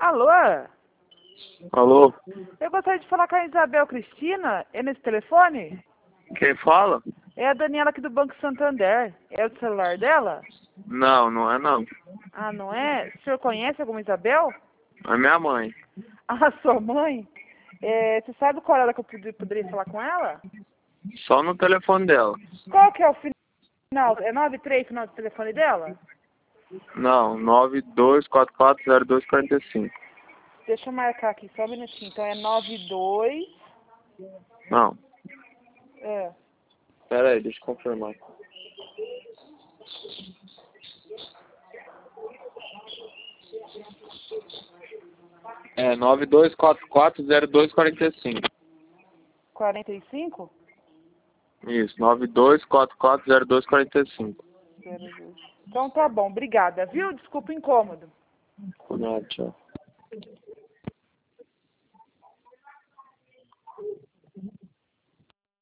Alô? Alô? Eu gostaria de falar com a Isabel Cristina. É nesse telefone? Quem fala? É a Daniela aqui do Banco Santander. É o celular dela? Não, não é não. Ah, não é? O senhor conhece alguma Isabel? É minha mãe. Ah, sua mãe? Você sabe qual hora que eu poderia falar com ela? Só no telefone dela. Qual que é o final? É 93 o final do telefone dela? Não, 92440245. Deixa eu marcar aqui, só um minutinho. Então é 92... Não, É. pera aí, deixa eu confirmar. É 92440245. 45? Isso, 92440245. 02. Então tá bom, obrigada, viu? Desculpa o incômodo. Tchau.